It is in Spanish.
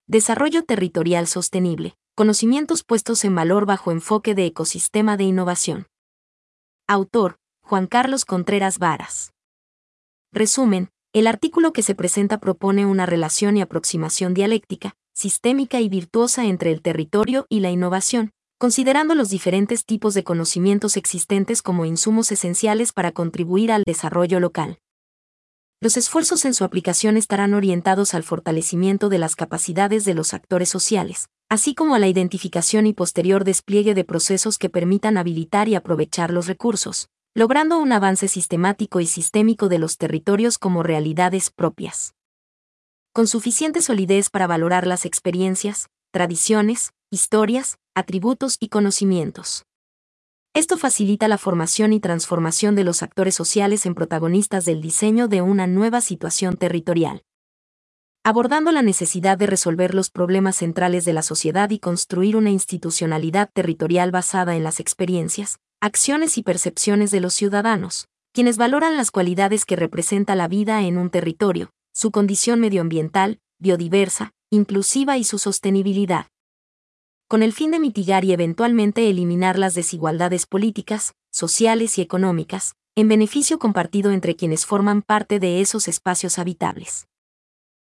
Desarrollo territorial sostenible. Conocimientos puestos en valor bajo enfoque de ecosistema de innovación. Autor: Juan Carlos Contreras Varas. Resumen: el artículo que se presenta propone una relación y aproximación dialéctica, sistémica y virtuosa entre el territorio y la innovación, considerando los diferentes tipos de conocimientos existentes como insumos esenciales para contribuir al desarrollo local. Los esfuerzos en su aplicación estarán orientados al fortalecimiento de las capacidades de los actores sociales, así como a la identificación y posterior despliegue de procesos que permitan habilitar y aprovechar los recursos, logrando un avance sistemático y sistémico de los territorios como realidades propias, con suficiente solidez para valorar las experiencias, tradiciones, historias, atributos y conocimientos. Esto facilita la formación y transformación de los actores sociales en protagonistas del diseño de una nueva situación territorial, abordando la necesidad de resolver los problemas centrales de la sociedad y construir una institucionalidad territorial basada en las experiencias, acciones y percepciones de los ciudadanos, quienes valoran las cualidades que representa la vida en un territorio, su condición medioambiental, biodiversa, inclusiva y su sostenibilidad, con el fin de mitigar y eventualmente eliminar las desigualdades políticas, sociales y económicas, en beneficio compartido entre quienes forman parte de esos espacios habitables.